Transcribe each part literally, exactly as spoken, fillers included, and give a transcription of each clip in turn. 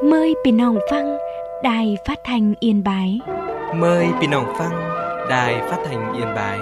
Mờiพี่น้องฟังđài phát thanh Yên Bái. Mời พี่น้องฟัง đài phát thanh Yên Bái.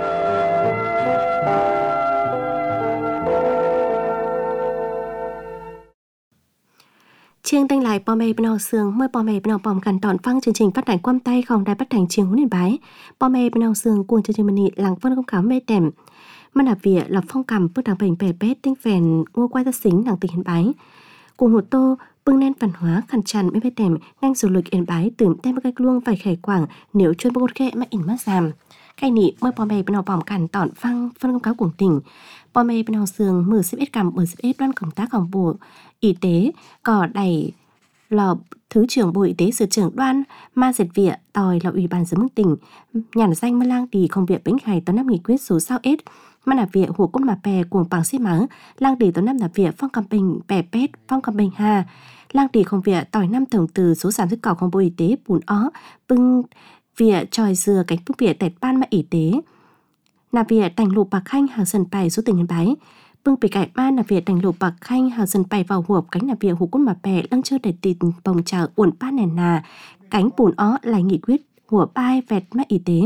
Chiêng tanh lại bò mê bên nào sương mời bò mê bên nào bòmกันตอนฟังchương trình phát thanh quam tayของđài phát thanh Chiêng Yên Bái. Bò mê bên nào sương cuồng chương trình mình lắng phân công khám mê tèm. Mà là việc lập phong cầm bước đằng bình bè bét tinh phèn ngô quay ra xính đằng tình Yên Bái. Cùng hồ tô bưng nén văn hóa khăn tràn mấy bê tèm ngang du lịch Yên Bái tưởng tem một cách luông vài khải quảng nếu chuyên bốc ghẹ mà ỉn mắt giảm. Cái nị mời bò mê bên nào bòm cằn tọn phăng phân công cáo cuồng tỉnh. Bò mê bên nào sương mười xếp ết cầm mười xếp ết đoan công tácของbộ y tế cỏ đẩy lò thứ trưởng bộ y tế sự trưởng đoan ma diệt viện tòi là ủy ban giám đốc tỉnh nhàn danh mà lang đi không việc bánh khai tới năm nghị quyết số sao ết mà là việc hồ cốt mà bè cuồng bằng xí mắng lang đi tới năm là việc phong cầm bình bè pét phong cầm bình hà lang đi không việc tòi năm tổng từ số sản xuất cỏของbộ y tế bùn ó bưng việc tròi dừa cánh bức việc tẹt ban mà y tế là việc thành lục bạc khanh hàng sân bài số tỉnh Yên Bái bưng bị cải ban là việc thành lục bạc khanh hàng sân bài vào hộp cánh là việc hồ cốt mà bè lăng chưa để tịt bồng trà uẩn ban nền nà cánh bùn ó lại nghị quyết của bai vẹt mà y tế.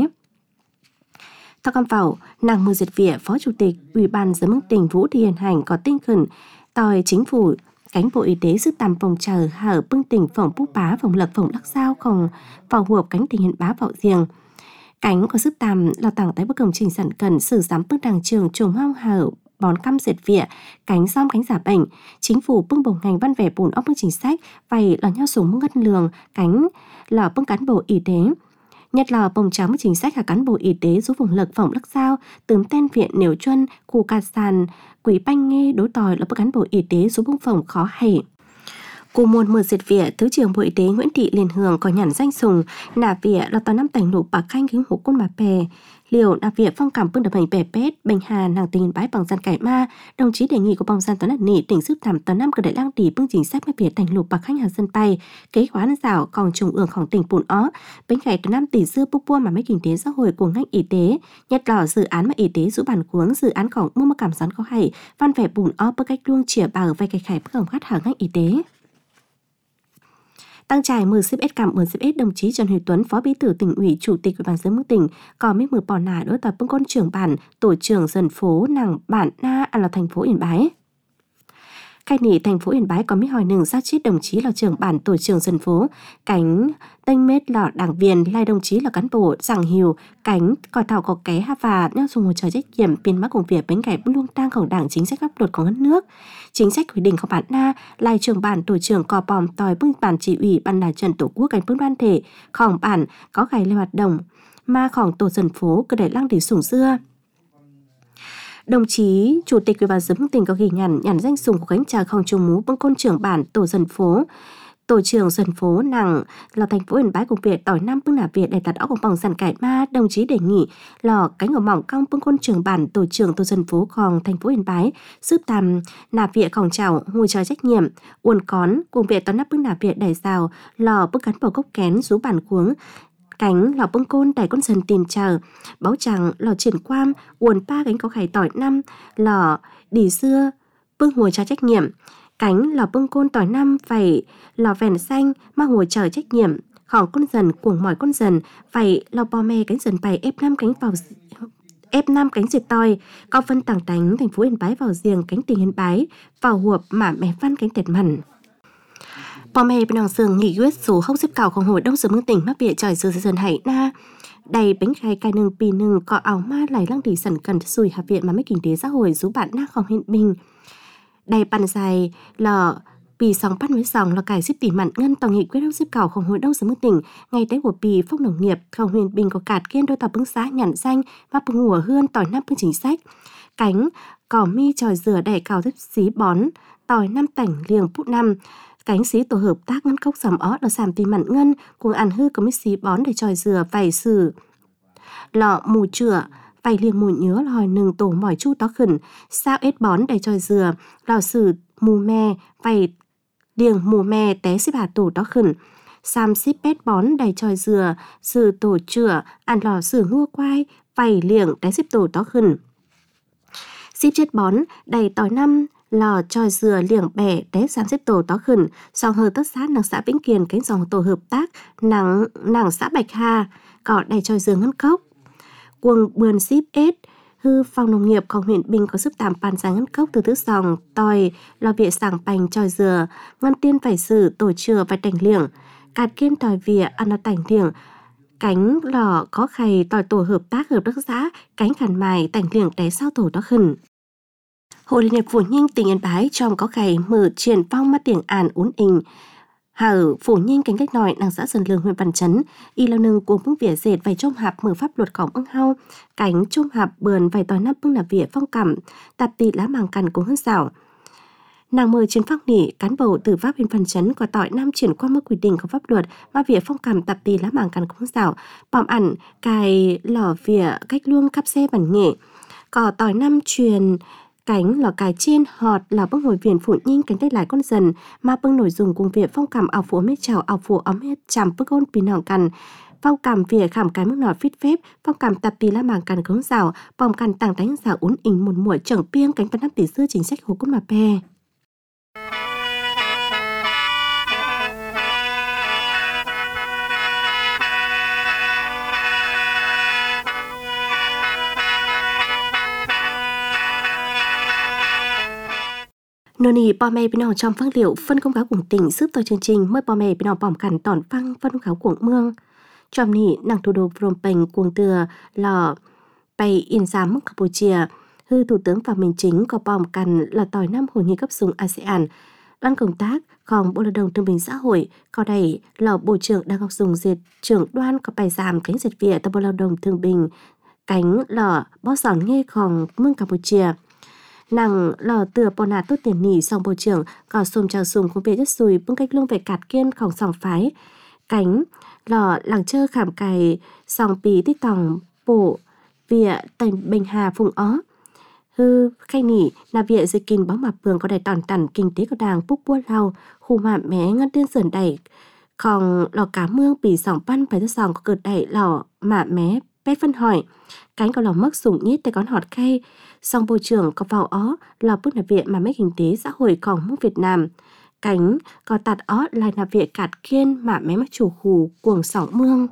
Theo cam vào, nàng Mơ Diệt Viện, Phó Chủ tịch Ủy ban Giám đốc tỉnh Vũ Thị Hiền Hành có tinh thần tòi chính phủ cánh bộ y tế sức tầm phòng chờ hở bưng tỉnh phòng bút bá phòng lật phòng lắc sao không vào hộp cánh tỉnh Hiền Bá vào riêng. Cánh có sức tầm là tặng tới bức công trình sản cần sử giám bức đảng trường trùng hoang hở bón căm diệt viện cánh xóm cánh giả bệnh chính phủ bưng bồng ngành văn vẻ bùn óc bưng chính sách vậy là nhau súng ngân lường cánh là bưng cán bộ y tế. Nhất là bồng trắng với chính sách là cán bộ y tế giúp vùng lực phòng lắc sao tướm tên viện nếu chuân khu cà sàn quỷ banh nghe đối tòi là bức cán bộ y tế giúp vùng phòng khó hề. Cô môn mưa diệt viện Thứ trưởng Bộ Y tế Nguyễn Thị Liên Hương có nhắn danh sùng nà viện là tòa năm tành lục bạc khanh kính hộ côn bà bè liều nà viện phong cảm bưng đập hành bè pét bình hà nàng tình bái bằng gian cải ma đồng chí đề nghị của bong gian toán nạt nị tỉnh sức thảm tòa năm cờ đại lang tỷ bưng chính sách mấy viện tành lục bạc khanh hàng dân bay kế khoán rào còn trùng ươngของtỉnh bùn ó bánh ngày tòa năm tỷ dưa bút bua mà mấy kinh tế xã hội của ngành y tế nhất là dự án mà y tế giữ bản cuống dự ánของmua mà cảm sán có hay văn vẻ bùn ó bức cách luông chìa bào vay cái khải bức hồng khát hàng ngành y tế. Tăng trải mười xếp ết cảm ơn xếp ết đồng chí Trần Huy Tuấn, Phó Bí thư Tỉnh ủy, Chủ tịch Ủy ban Giám đốc tỉnh, có mấy mười bỏ nà đối tập bưng con trưởng bản, tổ trưởng dân phố nàng bản na à là thành phố Yên Bái. Cái nỉ thành phố Yên Bái có mấy hỏi nừng ra chết đồng chí là trưởng bản tổ trưởng dân phố, cánh tênh mết là đảng viên, lai đồng chí là cán bộ giảng hiều, cánh còi thảo có ké ha và nhau dùng một trò trách nhiệm biên mắc công việc bánh cải luông tangของđảng chính sách pháp luật của đất nước. Chính sách quy định của bản na, lai trưởng bản tổ trưởng cò bòm tòi bưng bản chỉ ủy ban là trần tổ quốc cánh bưng đoan thể,ของbản có gài lên hoạt động, màของtổ dân phố cứ để lăng để sủng dưa. Đồng chí Chủ tịch Ủy ban Giám đốc tỉnh có ghi nhận nhắn danh sùng của cánh trà không trùng mú bưng côn trưởng bản tổ dân phố tổ trưởng dân phố nàng là thành phố Yên Bái cùng việc tỏi năm bưng nà việc để tạt óc của bằng sản cải ma đồng chí đề nghị lò cánh ở mỏng cong bưng côn trưởng bản tổ trưởng tổ dân phố còn thành phố Yên Bái giúp tàm nà việcของchảo ngồi chờ trách nhiệm uốn cón cùng việc tỏi năm bưng nà việc đẩy rào lò bưng cán bầu gốc kén rú bản cuống cánh lò bưng côn đẩy con dần tiền chờ báo chẳng lò triển quam uốn ba cánh có khải tỏi năm lò đỉ dưa bưng ngồi chờ trách nhiệm cánh lò bưng côn tỏi năm phải lò vèn xanh mà ngồi chờ trách nhiệmของcon dần cuồng mỏi con dần phải lò bò mè cánh dần bày ép năm cánh vào ép năm cánh diệt tòi có phân tảng đánh thành phố Yên Bái vào riêng cánh tỉnh Yên Bái vào hộp mà mè văn cánh tẹt mẩn. Bò mè bên đằng sườn nghỉ quyết số hốc xếp càoของhội đông sớm mương tỉnh mắc bịa trời dư dần hãy na đầy bánh khai cài nừng pì nừng có áo ma lại lăng đi sẵn cần sùi hạ viện mà mấy kinh tế xã hội rú bạn na không hiện bình đầy bàn dài là pì sòng bắt với sòng là cải xếp tỷ mặn ngân tổng nghị quyết hốc xếp càoของhội đông sớm mương tỉnh ngày tế của pì phúc nông nghiệp không huyền bình có cạt kiên đôi tàu bưng xá nhẵn danh và bưng ngùa hươn tỏi năm bưng chính sách cánh cỏ mi tròi dừa đầy cào thép xí bón tỏi năm tảnh liềng phút năm cánh xí tổ hợp tác ngân cốc sầm ó là giảm tỷ mặn ngân cùng ăn hư có mấy xí bón để tròi dừa vải sử lọ mù chửa vải liềng mù nhớ là hỏi nừng tổ mỏi chu tó khẩn sao ết bón để tròi dừa lò sử mù me vải liềng mù me té xếp hà tổ tó khẩn sam xíp pét bón đầy tròi dừa sử tổ chửa ăn lò sử ngua quai vải liềng té xếp tổ tó khẩn xíp chết bón đầy tỏi năm lò tròi dừa liềng bẻ té xám xếp tổ tó khẩn, song hờ tất sát nàng xã Vĩnh Kiền cánh dòng tổ hợp tác, nàng nàng xã Bạch Hà, cỏ đầy tròi dừa ngân cốc. Quần bườn ship ết, hư phòng nông nghiệpของhuyện Bình có sức tạm bàn giá ngân cốc từ thứ sòng, tòi, lò vịa sảng bành tròi dừa, ngân tiên phải xử tổ chừa và đành liệng, cạt kiên tòi vịa ăn nó tành liệng, cánh lò có khay tòi tổ hợp tác hợp tác xã, cánh khẩn mài tành liệng té sao tổ đó khẩn. Hội Liên hiệp Phụ Nhinh tỉnh Yên Bái trong có khay mở triển phong mắt tiếng ản uốn ình, hở Phụ Nhinh cánh cách nói nàng xã Sơn Lương huyện Văn Chấn, y lao nâng cuồng bưng vỉa dệt vài trong hạp mở pháp luậtของưng hao, cánh trong hạp bườn vài tòi nắp bưng là vỉa phong cảm, tạp tị lá màng cằn cũng hơn xảo. Nàng mời chiến phong nỉ cán bộ từ pháp huyện Văn Chấn có tỏi năm triển qua mức quy định của pháp luật mà vỉa phong cảm tạp tị lá màng cằn cũng hơn xảo, bòm ẩn cài lò vỉa cách luông cắp xe bản nghệ, có tỏi năm truyền cánh lò cài chiên họt là bưng hồi viền Phụ Nhinh cánh tay lại con dần mà bưng nổi dùng cùng việc phong cảm ảo phủ mê chào ảo phủ ấm hết chạm bức ôn pin hỏng cằn phong cảm việc khảm cái mức nọ phít phép phong cảm tập tì lá màng cằn cứng rào bòm cằn tàng tánh rào uốn ình một muội trưởng piêng cánh văn năm tỷ xưa chính sách hồ cốt mà pe. Nô nì bò mè bên nào trong phăng liệu phân công cáo cùng tỉnh giúp tôi chương trình mới bò mè bên nào bỏm cằn tỏn phăng phân công cáo cuồng mương trong nì nàng thủ đô Phnom Penh cuồng từa lò bay yên giám Campuchia hư thủ tướng Phạm Minh Chính có bỏm cằn là tỏi năm hội nghị cấp súng a sê an đoàn công tác còn bộ lao động thương binh xã hội có đẩy lò bộ trưởng đang học dùng dệt trưởng đoan có bài giảm cánh dệt việt tại bộ lao động thương binh cánh lò bó giòn nghe còn mương Campuchia. Nàng lò tựa bò nà tốt tiền nỉ xong bộ trưởng có xôm chào sùng của việc rất xùi bưng cách lung về cạt kiên khổng sòng phái cánh lò làng chơ khảm cài sòng pí tích tòng bộ vịa tành bình hà phùng ó hư khay nỉ là vịa dây kinh bóng mạp phường có đầy tòn tẩn kinh tế của đàng búc bua lau khu mạ mé ngân tiên sườn đẩy còn lò cá mương pí sòng pan phải rất sòng có cợt đẩy lò mạ mé bé phân hỏi cánh có lòng mất sủng nhít tay con họt khay song bộ trưởng có vào ó là bút nạp viện mà mấy kinh tế xã hội còn mức Việt Nam cánh có tạt ó lại nạp viện cạt kiên mà mấy mắc chủ khủ cuồng sỏng mương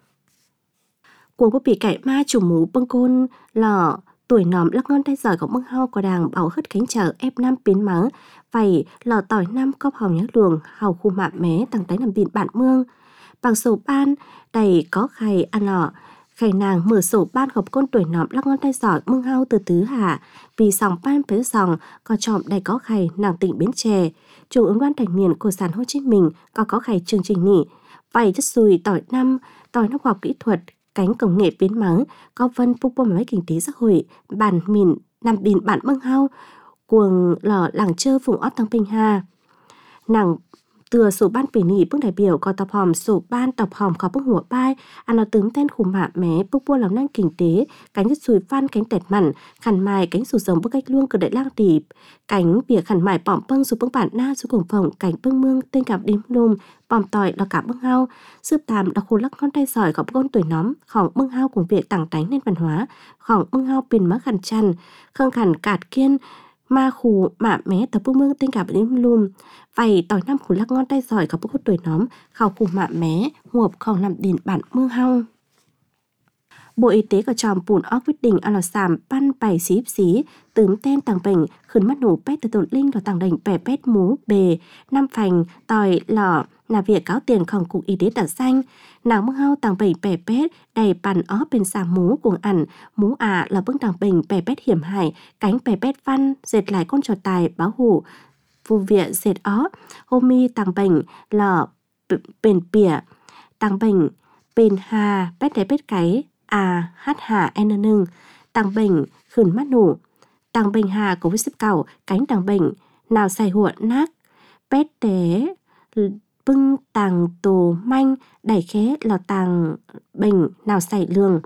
cuồng có bị cải ma chủ mũ bưng côn lò tuổi nòm lắc ngon tay giỏi của mương hao có đàng bảo hất cánh chở ép năm biến mắng vậy lò tỏi năm cóp hồng nhớ luồng hào khu mạ mé tăng tái nằm điện bản mương bằng sổ ban đầy có khay ăn lò khải nàng mở sổ ban gọc côn tuổi nọm lắc ngon tay giỏi mương hao từ tứ hạ vì sòng ban phía sòng có trọm đầy có khay nàng tỉnh Bến Tre trường ứng đoan thành miền của sản Hồ Chí Minh có có khay chương trình nỉ vậy chất xùi tỏi năm tỏi năm khoa học kỹ thuật cánh công nghệ biến mắng có vân phục bộ máy kinh tế xã hội bản mìn nằm bìn bản mương hao cuồng lò làng chơ vùng ót tăng Bình Hà nàng tựa sổ ban về nỉ bước đại biểu có tập hòm sổ ban tập hòm có bước hùa bai ăn nó tướng tên khủng mạ mé bước bua làm năng kinh tế cánh chất sùi phan cánh tẹt mặn khăn mài cánh sù giống bước cách luông cờ đại lang tịp cánh bìa khăn mài bỏm bâng xuống bưng bản na xuống cổng phòng cánh bưng mương tên cảm đêm nôm bỏm tỏi là cả bưng hao sướp tàm là khô lắc con tay sỏi có con tuổi nóm khỏng bưng hao cùng việc tảng tánh nên văn hóa khỏng bưng hao pin mắc khăn chăn khâng khăn cạt kiên ma khù mạ mé tập bưng mương tên cảm đêm lùm vậy tỏi năm khủ lắc ngon tay giỏi có bức hút tuổi nóm khảo khủ mạ mé nguộp không nằm đền bản mương hao Bộ Y tế có tròm bùn óc quyết định ăn lò sàm pan bảy xí xí tướng tên tàng bệnh khẩn mắt nổ pét từ tổn linh lò tàng đành bẻ pét mú bề năm phành tỏi lò là việc cáo tiềnของcục y tế đặt xanh nàng mương hao tàng bệnh bẻ pét đầy bàn ó bên sàm mú cuồng ẩn mú à là bưng tàng bệnh bẻ pét hiểm hại cánh bẻ pét văn dệt lại con trò tài báo hủ vụ việc dệt ó hôm mi tàng bệnh lò bền bỉa tàng bệnh bền hà pét đáy pét cái à hát hà n nưng tàng bệnh khẩn mắt nổ tàng bệnh hà của với xếp cầu cánh tàng bệnh nào xài hụa nát pét té bưng tàng tổ manh đẩy khé là tàng bệnh nào xài lường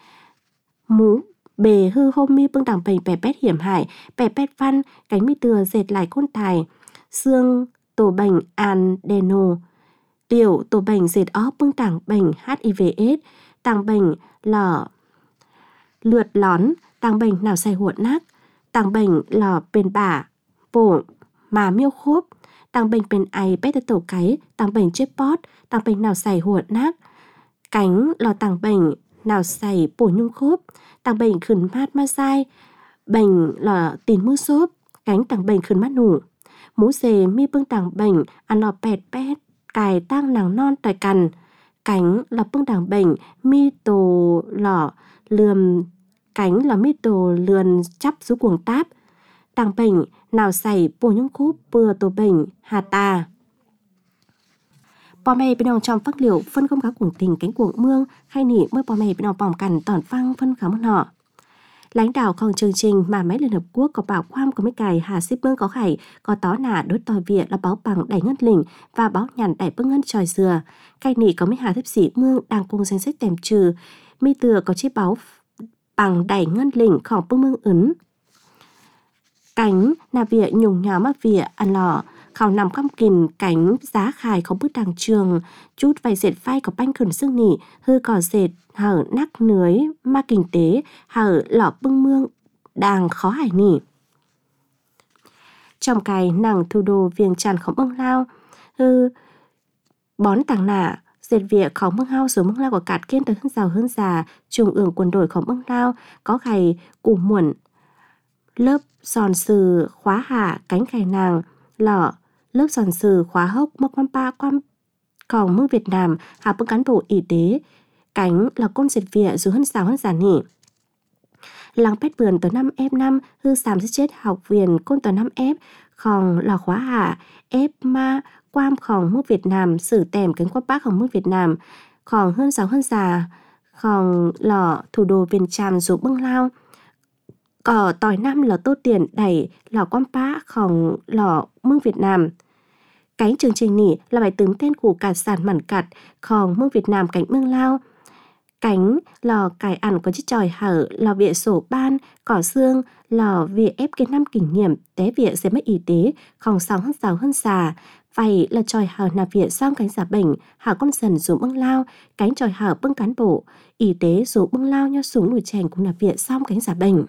mú bề hư hôm mi bưng tàng bệnh bè pét hiểm hại bè pét văn cánh mi từa dệt lại côn tài xương tổ bệnh an đeno tiểu tổ bệnh dệt ó bưng tàng bệnh hát i vê ết tàng bệnh lò lượt lón tàng bệnh nào xài huột nát tàng bệnh lò bền bả bổ mà miêu khốp, tăng bệnh bên ai bé tới tổ cái, tăng bệnh chết bót, tăng bệnh nào xảy hùa nát, cánh lò tăng bệnh nào xảy bổ nhung khốp, tăng bệnh khẩn mát ma sai, bệnh lò tìm mưa xốp, cánh tăng bệnh khẩn mát nủ, mũ dề mi bưng tăng bệnh ăn lò pẹt pét, cài tăng nàng non tòi cằn, cánh là bưng tăng bệnh mi tổ lò lườm, cánh là mi tổ lườn chắp rú cuồng táp, tăng bệnh nào xảy bổ nhung khốp bừa tổ bệnh hà tà. Bò mày bên ông trong phát liệu phân không khá cuồng tình cánh cuồng mương khai nỉ mới bò mày bên ông bỏng cằn tòn phăng phân khá một họ. Lãnh đạoของchương trình mà máy Liên Hợp Quốc có bảo khoam có mấy cài hà xếp mương có khải có tó nả đối tòi viện là báo bằng đẩy ngân lỉnh và báo nhằn đẩy bưng ngân tròi dừa. Khai nỉ có mấy hà thếp sĩ mương đang cùng danh sách tèm trừ. Mi từa có chế báo bằng đẩy ngân lỉnh khỏi bưng mương ứng. Cánh là việc nhung nhỏ mà việc ăn lọ. Khảo nằm căm kìn cánh giá khải không bước đằng trường, chút vài dệt phai có banh khẩn xương nỉ, hư cỏ dệt hở nắc nưới ma kinh tế, hở lọ bưng mương đàng khó hải nỉ. Trong cái nàng thủ đô viêng tràn khổng bưng lao, hư bón tàng nạ, dệt việc khổng bưng hao số bưng lao của cạt kiên tới hơn giàu hơn già, trung ương quân đội khổng bưng lao, có khải củ muộn, lớp giòn sừ khóa hạ cánh khải nàng, lọ lớp giòn sừ khóa hốc mốc quan pa quan còn mương Việt Nam hạ bưng cán bộ y tế cánh là con dệt Việt dù hơn sáu hơn giả nỉ. Làng pét vườn tới năm ép năm hư sàm sẽ chết học viện côn tới năm ép khòng là khóa hạ ép ma quam khòng mương Việt Nam sử tèm cánh quan bác khòng mương Việt Nam khòng hơn sáu hơn già khòng lọ thủ đô Viêng Chăn dù bưng lao. Cỏ tỏi năm là tô tiền đẩy lò quan bá khòng lò mương Việt Nam. Cánh chương trình nỉ là bài tướng tên của cả sản mặn cặt khòng mương Việt Nam cánh mương lao. Cánh lò cải ẩn có chiếc tròi hở lò viện sổ ban, cỏ xương, lò viện ép cái năm kinh nghiệm té viện sẽ mất y tế khòng sáu hơn sáu hơn xà. Vậy là tròi hở là viện xong cánh giả bệnh, hở con dần dù bưng lao, cánh tròi hở bưng cán bộ, y tế dù bưng lao nhau súng nổi chèn cũng là viện xong cánh giả bệnh.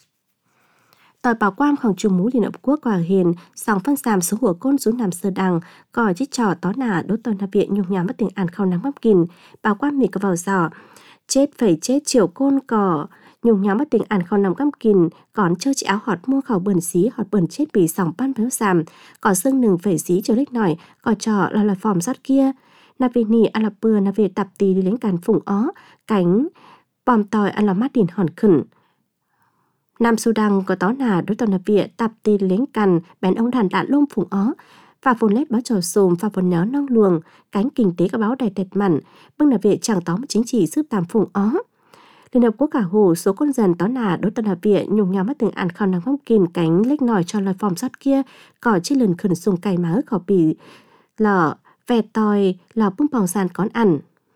Tòi bảo quamของTrung mũ Liên Hợp Quốc quả hiền, sòng phân giảm số hủa côn rú nằm sơ đằng, còi chích trò tó nả đốt tòn nạp viện nhung nhám mất tình ăn khâu nắng bắp kìn, bảo quam mì có vào giỏ, chết phải chết chiều côn cỏ, nhung nhám mất tình ăn khâu nắng bắp kìn, còn chơi chị áo họt mua khẩu bẩn xí họt bẩn chết bị sòng ban béo giảm, cỏ xương nừng phải xí chiều lếch nổi, cỏ trò là là phòng rót kia, nạp về nỉ ăn là bừa nạp về tập tì đi lính càn phùng ó, cánh bòm tòi ăn là mát đìn hòn khẩn. Nam Sudan có tó nà đối tòn nạp viện tập tì lính cằn bén ông đàn đạn lôm phùng ó và phồn lết báo trò xùm và phồn nhó nong luồng cánh kinh tế có báo đầy tẹt mặn bưng nạp viện chẳng tó chính trị sức tàm phùng ó. Liên Hợp Quốc cả hồ số con dần tó nà đối tòn nạp viện nhung nhau mắt từng ăn khao nắng phong kìn cánh lếch nòi cho loài phòng sót kia cỏ chi lần khẩn sùng cày má ức khỏ bì lọ vẹt tòi lọ bưng bòng sàn con ăn.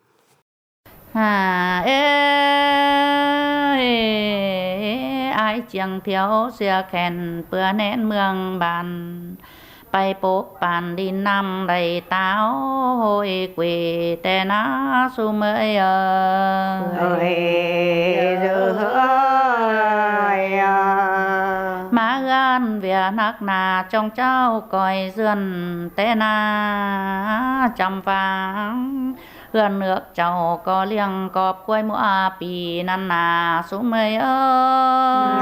À, ê, ai chẳng thiếu xưa khen bữa nén mương bàn bay bốc bàn đi năm đầy táo hồi quỳ tè ná su mới ơi má gan về nắc nà trong cháu coi dườn tè ná chăm vàng hương nước cháu có liêng cọp quay mũa pì năn nà xuống mây ơi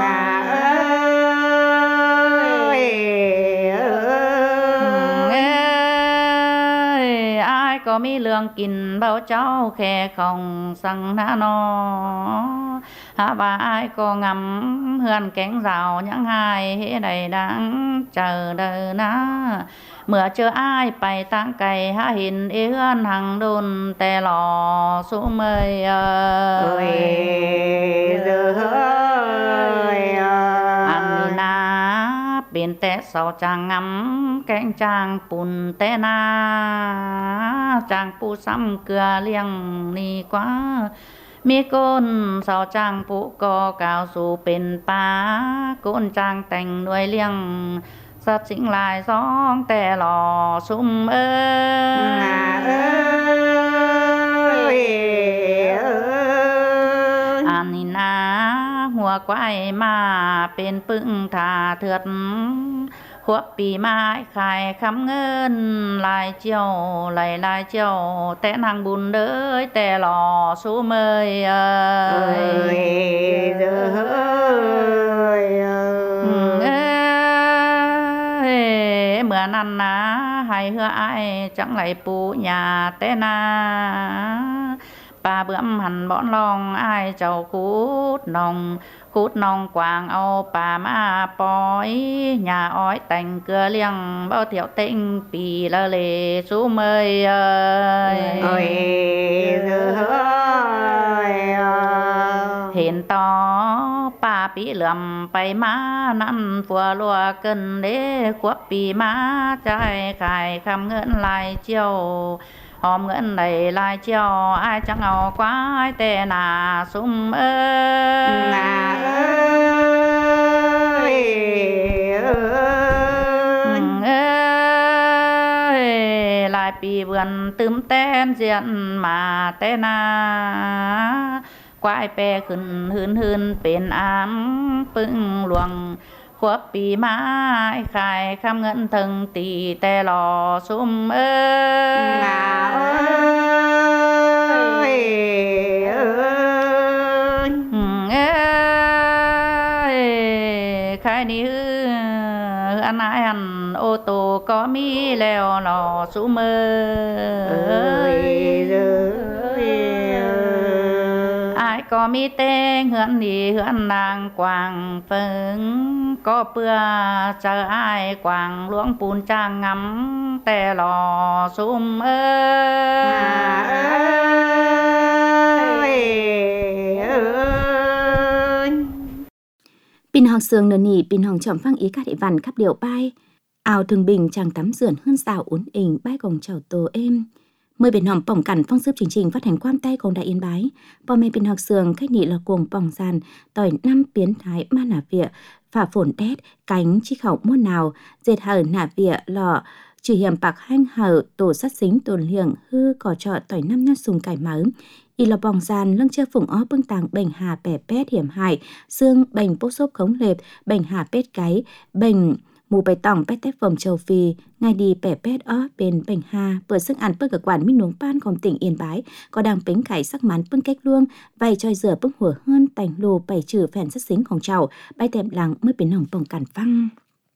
ơi ai có mi lương kín bao cháu khe không sang ná nó hả bà ai có ngắm hương cánh rào những hai hễ đầy đáng chờ đợi ná mưa chờ ai bay tăng cày há hình yên hàng đồn tè lò số mây ơi anh na bên té sau chàng ngắm cánh chàng bùn té na chàng pu xăm cửa liêng ni quá mi côn sau chàng pu co cao su bên pa côn chàng thành nuôi liêng sát chính lại gióng tè lò sum ơi Anina hùa quáiมาเป็นปึ้งทาเถือดหัวปีไม้ขายคำเงินลายเจียวไหลลายเจียวแต่นางบุญเด้อแต่หล่อสู้เมยเอ้ยเด้อเอ้ยเมื่อนั้นนะให้เฮืออ้ายจังไหลปูหญ้าแต่นาป่าเบื่อมหันบ่อนลองอ้ายเจ้าคูดนองคูดนองกวางเอาป่ามาปล่อยหญ้าอ้อยแต่งเกลือเลี้ยงเบ้าเที่ยวเต็งปีละเลสู้เมยเอ้ยเอ้ยเด้อเห็นต่อป่าปีเหลื่อมไปมานั่นฟัวลัวเกินเด้ควบปีมาใจขายคำเงินลายเจียวหอมเงินในลายเจียวอ้ายจังเอาควายแต่หนาซุ่มเอ้ยนาเอ้ยเอ้ยลายปีเบือนตึมแต้นเสียนมาแต่นาควายแปรขึ้นหืนหืนเป็นอามปึ้งหลวงควบปีไม้ขายคำเงินถึงตีแต่หล่อซุ่มเอ้ยเอ้ยเอ้ยใครนี่ฮืออันไหนอันโอโตก็มีแล้วหล่อซุ่มเอ้ยก็มีเต้งเหือนดีเหือนนางกวางเฟิงก็เปื่อเจออ้ายกวางหลวงปูนจ้างงำแต่หล่อซุ่มเอ้ย Pin Hong Sương nở nỉ Pin Hong chậm phăng ý các địa văn khắp điệu bay. Ào thường bình chàng tắm rườn hơn xào uốn ỉnh bay gồng chào tổ êm. Mười biển hòm bỏng cằn phong sướp chương trình phát hành quam tay gồng đại yên bái. Bò mê Pin Hong Sương khách nị là cuồng bỏng giàn tỏi năm biến thái ma nả vịa phả phổn đét cánh chi khẩu muôn nào dệt hở nả vịa lọ chỉ hiểm bạc hanh hở tổ sát xính tồn liệng hư cỏ trọ tỏi năm nhát sùng cải máu. Y là bòng giàn lưng chơi phủng ó bưng tàng bành hà bẻ pét hiểm hại xương bành bốc xốp khống lệp bành hà pét cái bành mù bày tỏng pét tép vòng châu phi ngay đi bẻ pét ó bên bành hà vừa sức ăn bưng ở quản minh nuống pan còn tỉnh Yên Bái có đang bính khải sắc mắn bưng cách luông vay choi rửa bưng hủa hơn tành lù bày trừ phèn rất xínhของchào bay tèm làng mới biến nòng bồng cản phăng.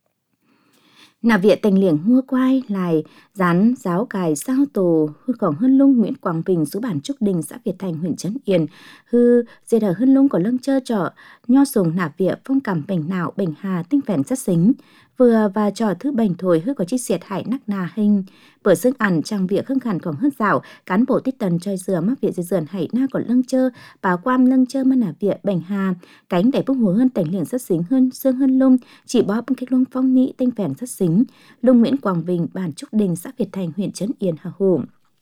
Nà viện tành liệng mua quai lại rán giáo cài sao tổ hư cổng Hân Lung Nguyễn Quảng Bình số bản Trúc Đình xã Việt Thành huyện Trấn Yên hư dệt ở Hân Lung có lưng chơ trọ nho sùng nà viện phong cảm bành nào bành hà tinh phèn rất xính vừa và trò thứ bành thổi hư có chi xiết hại nắc nà hình bữa xương ăn trang việc hưng khẩn còn hơn rào cán bộ tích tần choi dừa mắc viện dây dườn hại na còn lưng chơ báo quam lưng chơ mà nà viện bành hà cánh để bưng hùa hơn tành liệng rất xính hơn xương Hân Lung chỉ bó bưng cách luông phong nị tinh phèn rất xính Lung Nguyễn Quảng Bình bản Trúc Đình xã Việt Thành huyện Trấn Yên Hà Hồ.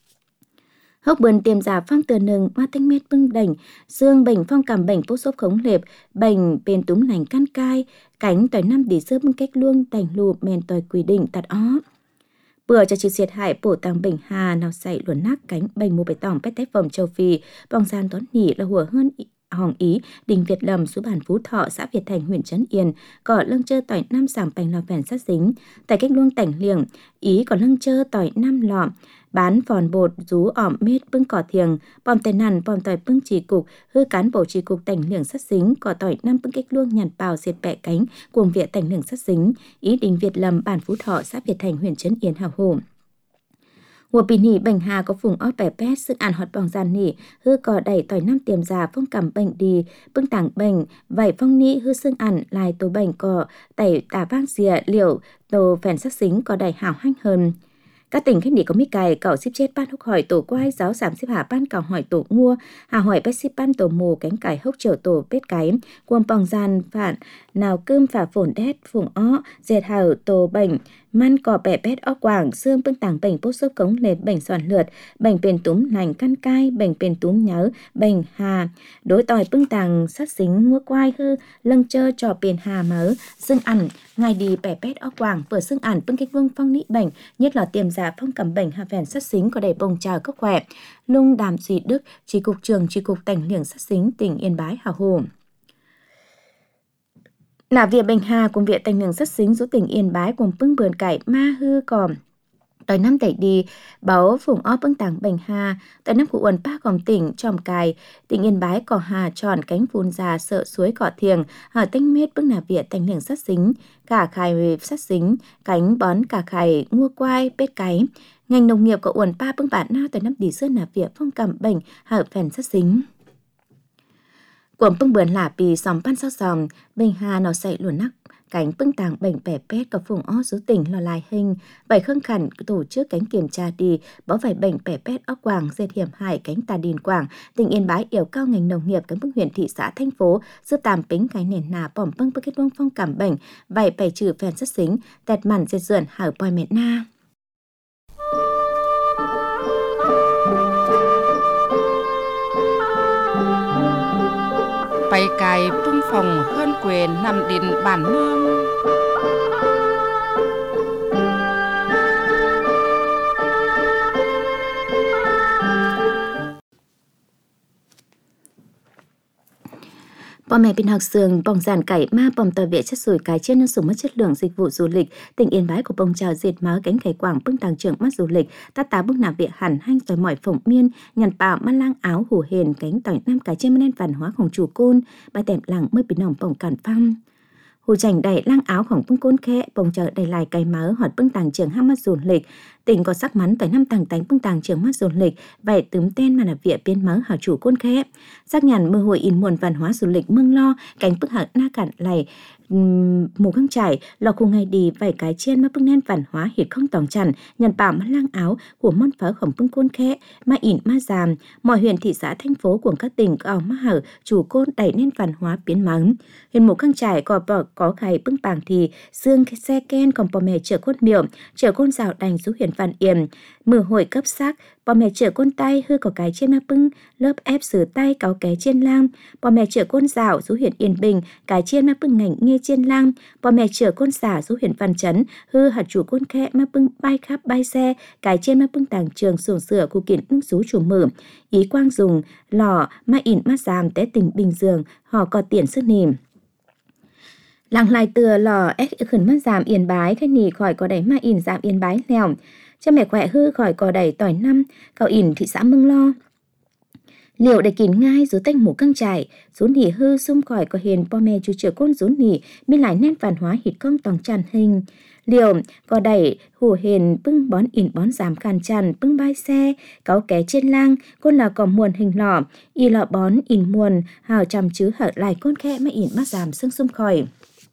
Hốc bườn tiềm giả phong tờ nừng ma tinh mét bưng đành xương bành phong cảm bành phố xốp khống lệp bành bền túm lành căn cai cánh tỏi năm đi sơ bưng cách luông tành lù mèn tỏi quỳ định tạt ó bữa cho chịu xiết hại bổ tàng bành hà nào xảy luồn nát cánh bành mù bày tỏng pét tép vòng châu Phi bong gian tón nỉ là hùa hơn Hồng Ý, Đình Việt Lầm, số bản Phú Thọ, xã Việt Thành, huyện Trấn Yên, có lưng chơ tỏi năm sảng bành lò phèn sát dính, tại cách luông tảnh liềng, Ý có lưng chơ tỏi năm lọ, bán phòn bột, rú ỏm mết bưng cỏ thiềng, bòm tè nằn, bòm tỏi bưng trì cục, hư cán bổ trì cục tảnh liềng sát dính, có tỏi năm bưng cách luông nhàn bào diệt bẹ cánh, cuồng viện tảnh liềng sát dính, Ý Đình Việt Lầm, bản Phú Thọ, xã Việt Thành, huyện Trấn Yên, Hà Hồ. Hùa bì nỉ bành hà có phùng ót bẻ pét sức ăn hot bỏng giàn nỉ hư cò đẩy tỏi năm tiềm già phong cảm bệnh đi bưng tảng bệnh vảy phong nỉ hư xương ăn lại tổ bệnh cò tẩy tả vang dìa liệu tổ phèn sắc xính cò đẩy hảo hanh hơn. Các tỉnh khách nỉ có mít cài cậu ship chết ban hốc hỏi tổ quai giáo giảm xếp hạ ban cào hỏi tổ mua hà hỏi bét ship ban tổ mù cánh cải hốc trở tổ bét cái quầm bỏng giàn phản nào cơm phả phổn đét phùng ó dệt hào tổ bệnh man cỏ bẻ bét ó quảng xương bưng tảng bệnh bốt xốp cống lệp bệnh soàn lượt bệnh bền túm lành căn cai bệnh bền túm nhớ bệnh hà đối tỏi bưng tảng sát xính mua quai hư lưng chơ trò bền hà mớ xương ăn ngày đi bẻ bét ó quảng vừa xương ăn bưng cách vương phong nị bệnh nhất là tiềm giả phong cầm bệnh hà phèn sát xính có đầy bông trào cấp khỏe Lung Đàm Duy Đức chỉ cục trường chỉ cục tảnh liềng sát xính tỉnh Yên Bái Hà Hồ. Nà việc Bình Hà cùng việc tình hưởng rất xính giữa tỉnh Yên Bái cùng bưng bườn cải ma hư còm. Tới năm tẩy đi, báo phùng óp bưng tảng Bình Hà, tới năm cụ uẩn ba gòm tỉnh tròm cài, tỉnh Yên Bái cỏ hà tròn cánh phun già sợ suối cỏ thiềng, hở tinh miết bưng nà việc tình hưởng rất xính, cả khai sát xính, cánh bón cả khai ngua quai, bết cái. Ngành nông nghiệp của uẩn ba bưng bản nao tới năm đi sơn nà việc phong cầm bệnh, hở phèn rất xính. Quẩm bưng bườn lả pì xóm pan sao xòm, Bình Hà nó dậy luôn nắc, cánh bưng tàng bệnh bẻ pét có phùng ó rú tỉnh lo lai hình, bảy khâng khẩn tổ chức cánh kiểm tra đi, bảo vệ bệnh bẻ pét óc quảng, dệt hiểm hại cánh tà điền quảng, tỉnh Yên Bái yêu cao ngành nông nghiệp cánh bưng huyện thị xã thành phố, giúp tàm pính cái nền nà bỏm bưng bưng kết đông phong cảm bệnh, vậy bẻ trừ phèn rất xính, tẹt mặn dệt dượn hở bòi mẹ na. Bày cài bưng phòng hơn quyền nằm đến bản nương. Bò mẹ bên học sườn, bòng giàn cải ma bòng tờ vệ chất sủi cái trên năng sủng mất chất lượng dịch vụ du lịch, tỉnh Yên Bái của bông trào diệt máu cánh cải quảng bưng tàng trưởng mắt du lịch, tát tá bưng nạp vệ hẳn hanh tỏi mỏi phồng miên, nhằn bạo mắt lang áo hủ hền cánh tỏi nam cái trên nên văn hóaของchủ côn, bài tèm làng mới bị nòng bồng cản phăng. Hù chảnh đầy lang áoของbưng côn khẽ, bông chờ đầy lại cái máu hoạt bưng tàng trưởng ham mắt du lịch, tỉnh có sắc mắn tới năm tàng tánh bưng tàng trưởng mắt du lịch, vậy tướm tên mà là viện biến máu hảo chủ côn khẽ. Sắc nhàn mơ hội in muôn văn hóa du lịch mương lo, cánh bức hạng na cạn lầy, mù khăng trải, lò khu ngày đi vài cái trên mà bưng nên văn hóa hiệt không tòng chằn, nhàn bảo mắt lang áo của môn pháo khổng bưng côn khẽ, mà ỉn ma giàm, mọi huyện thị xã thành phố của các tỉnh có ma hở chủ côn đẩy nên văn hóa biến mắng. Huyện mù khăng trải có bỏ có khai bưng bảng thì xương xe ken còn bò mẹ chở côn miệng, chở côn rào đành rú huyện Văn Yên, mưa hội cấp sắc, bò mẹ chở côn tay hư có cái trên ma bưng, lớp ép sửa tay cáo ké trên lang, bò mẹ chở côn rào rú huyện Yên Bình, cái trên ma bưng ngành nghe trên lang, bò mẹ chở côn xả rú huyện Văn Chấn, hư hạt chủ côn khẽ ma bưng bay khắp bay xe, cái trên ma bưng tàng trường xuồng sửa khu kiện nước rú chủ mở, ý quang dùng, lò, ma ỉn ma giàm té tỉnh Bình Dương, họ có tiền sức nìm. Làng lại từa lò ép khẩn mất giảm Yên Bái khách nì khỏi có đẩy ma ỉn giảm Yên Bái lèo, cha mẹ khỏe hư khỏi có đẩy tỏi năm, cào ỉn thị xã Mương Lo. Liệu để kín ngay rú tanh mũ căng trải, rú nỉ hư xung khỏi có hiền po mẹ chú chữa côn rú nỉ, miên lại nét văn hóa hít công tòng tràn hình. Liệu có đẩy hù hiền bưng bón ỉn bón giảm khàn tràn bưng bay xe, cáo ké trên lang, côn là có muôn hình lọ, y lọ bón ỉn muôn, hào chăm chứ hở lại côn khẽ mà ỉn mắt giảm xương xung khỏi.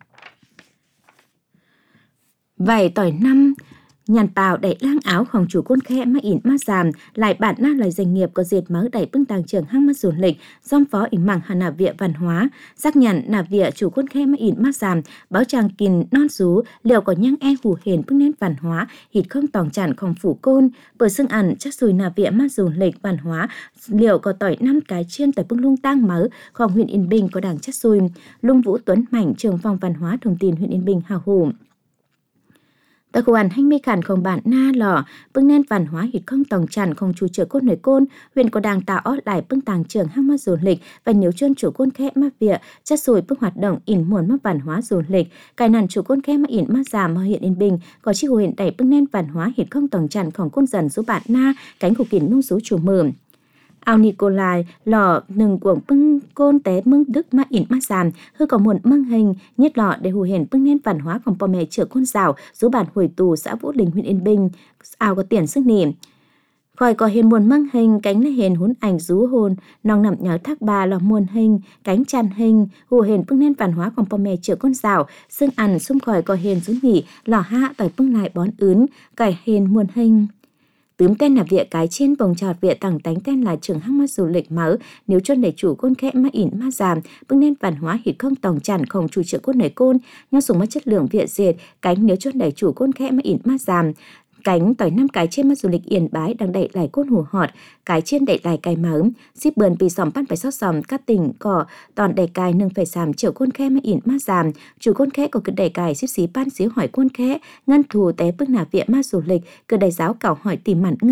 Vậy tỏi năm, nhàn bào đẩy lang áoของchủ côn khẽ mà ỉn mắt giảm, lại bản na lời doanh nghiệp có diệt máu đẩy bưng tàng trưởng hang mắt du lịch, dom phó ỉn mảng hà nà vịa văn hóa, xác nhận nà vịa chủ côn khẽ mà ỉn mắt giảm, báo chàng kìn non rú, liệu có nhang e hủ hền bưng nét văn hóa, hít không tòng chản không phủ côn, bởi xương ẩn chắc xùi nà vịa mắt du lịch văn hóa, liệu có tỏi năm cái chiên tỏi bưng lung tang máu,ของhuyện Yên Bình có đảng chắc xùi, Lung Vũ Tuấn Mạnh trường phòng văn hóa thông tin huyện Yên Bình hào hủ. Tại khu ăn hành mi khản không bản na lò, bưng nên văn hóa hít không tòng chản không chú trợ côn nổi côn, huyện có đàng tạo ót lại bưng tàng trường hang mắt du lịch và nếu chuyên chủ côn khẽ mắt vịa, chất sùi bưng hoạt động ỉn muôn mắt văn hóa du lịch, cài nàn chủ côn khẽ mắt ỉn mắt giảm ở huyện Yên Bình, có chi huyện đẩy bưng nên văn hóa hít không tòng chảnของcôn dần số bản na, cánh của kìn nung số chủ mờ. Ao Nikolai lò nừng cuồng bưng côn té mưng đức mà ỉn mắt giảm, hư có muộn mưng hình, nhất lọ để hù hển bưng nên văn hóaของbò mẹ chữa côn rào, rú bản hồi tù xã Vũ Đình huyện Yên Bình, ao có tiền sức nỉ. Khỏi có hiền muôn mưng hình, cánh là hiền hún ảnh rú hồn, nòng nằm nhớ thác bà lò muôn hình, cánh tràn hình, hù hển bưng nên văn hóaของbò mẹ chữa côn rào, xương ăn xung khỏi có hiền rú nỉ, lò hạ tỏi bưng lại bón ướn, cải hiền muôn hình. Tướm tên là vịa cái trên bồng trọt vịa tẳng tánh tên là trường hang mắt du lịch máu, nếu cho để chủ côn khẽ mà ỉn ma giảm, bưng nên văn hóa hít không tòng chản không chủ trợ côn nảy côn, nhau súng mắt chất lượng vịa diệt, cánh nếu cho để chủ côn khẽ mà ỉn ma giảm. Cánh tỏi năm cái trên mắt du lịch Yên Bái đang đẩy lại côn hù họt, cái trên đẩy lại cái máu, ship bườn vì sòm pan phải sót sòm các tỉnh cỏ, toàn đẩy cài nâng phải giảm triệu côn khẽ mà ỉn ma giảm, chủ côn khẽ có cứ đẩy cài ship xí pan xíu hỏi côn khẽ, ngân thù té bức nà vịa ma du lịch, cứ đẩy giáo cảo hỏi tìm mặn ngân,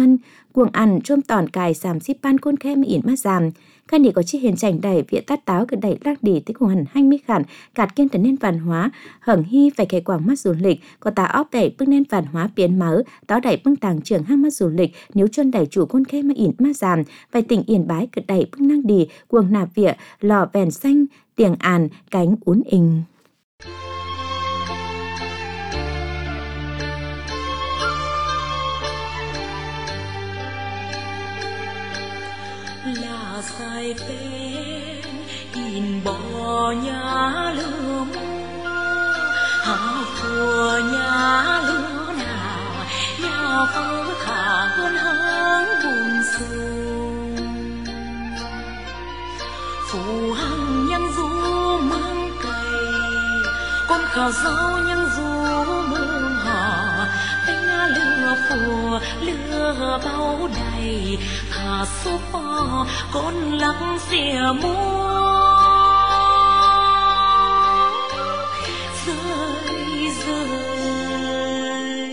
cuồng ăn trôm tòn cài sàm xí pan côn khe mà ỉn mắt giảm. Các này có chi hiện chảnh đẩy vía tát táo cái đẩy lắc đi tới cùng hẳn hanh mi khản cạt kiên trở nên văn hóa hởng hy phải kẻ quảng mắt du lịch có tá óc đẩy bước nên văn hóa biến máu táo đẩy bưng tàng trưởng hang mắt du lịch nếu chân đẩy chủ côn khe mà ỉn mắt giảm vài tỉnh Yên Bái cực đẩy bưng năng đi cuồng nạp vía lò vèn xanh tiếng àn cánh uốn ình. Là sai bên in bò nhà lửa mua hào thua nhà lửa nào nhà phơ thả hơn háng buồn sung phù hằng nhân du mương cây con khảo rau nhân du mương họ bánh lửa phùa lửa bao đầy thả số bò con lắc xìa mua rơi rơi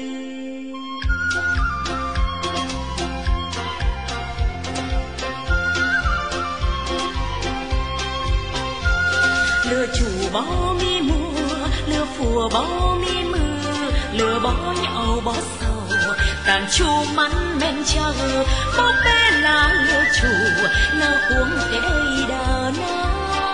lửa chủ bao mi mùa lửa phùa bao mi mưa lửa bó nhậu bó sầu tàn chu mắn men chờ bó bé là lửa chủ nơ cuống cái đờ na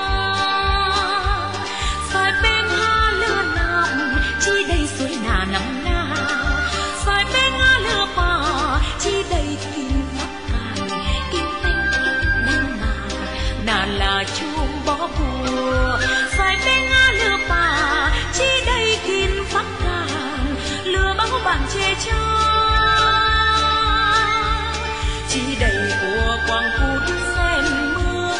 sai bên ha lửa nằm chi đây suối nà nằm na sai bên ha lửa bò chi đây kim bắc càn kim tinh kim đen nà nà là chuông bó bùa sai bên ha lửa bò chi đây kim bắc càn lửa bao bàn chê cho chỉ đầy của quang phút xem mưa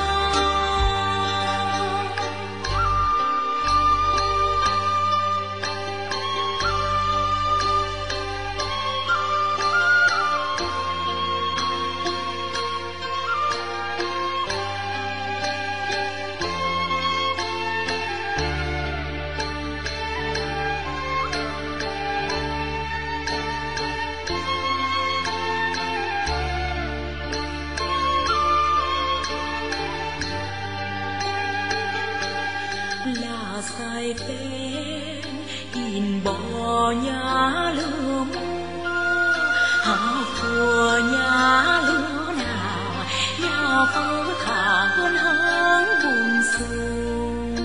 sai bên in bò nhà lửa mua hào thua nhà lửa nào nhà phơ thả hơn háng buồn sung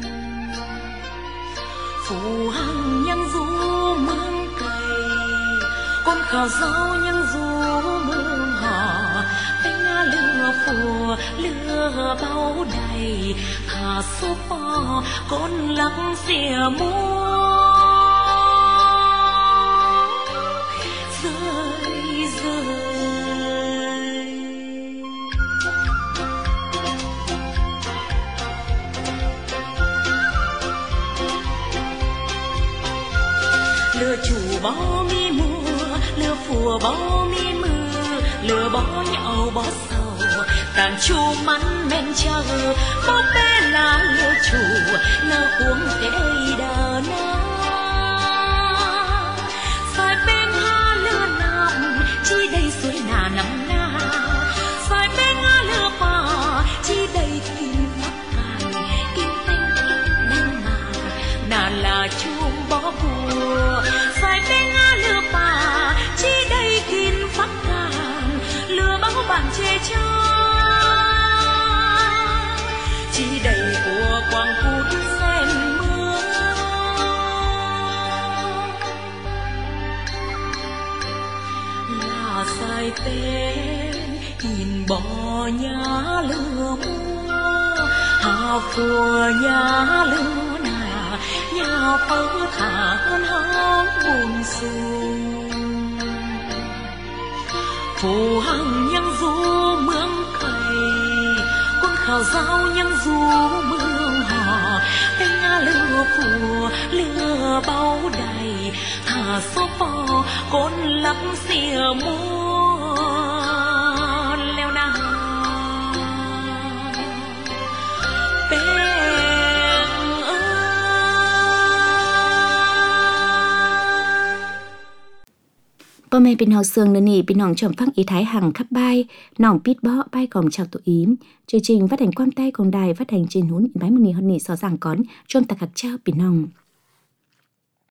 phù hằng nhân du mương cây con khảo rau nhân du mương họ bánh lửa phùa lửa bao đầy thả số bò con lắc xìa mua rơi rơi lửa chủ bao mi mùa lửa phùa bao mi mưa lửa bó nhậu bó sầu tàn chu mắn men chờ bó bé là lửa chủ nơ cuống cái đờ na sai bên ha lửa nằm chi đây suối nà nằm na sai bên ha lửa bò chi đây kim bắc càn kim tinh kim đen nà nà là chuông bó bùa sai bên ha lửa bò chi đây kim bắc càn lửa bao bàn chê cho chỉ đầy của quang phút xem mưa là sai tên nhìn bò nhà lửa mua hào phùa nhà lửa nà nhà phơ thả hơn háng buồn sung phù hằng nhân du mương cây con khảo rau nhân du mương họ bánh lửa phùa lửa bao đầy thả số bò con lắc xìa mua leo na Bố mẹ bên học sương nơi nỉ bên nòng chồng phăng ý thái hàng khắp bay, nòng pít bó bay còng chào tụ ý. Chương trình phát hành quan tay còn đài phát hành trên hốn bái một nỉ hơn nỉ so giảng cón trong tạc hạc trao bên nòng.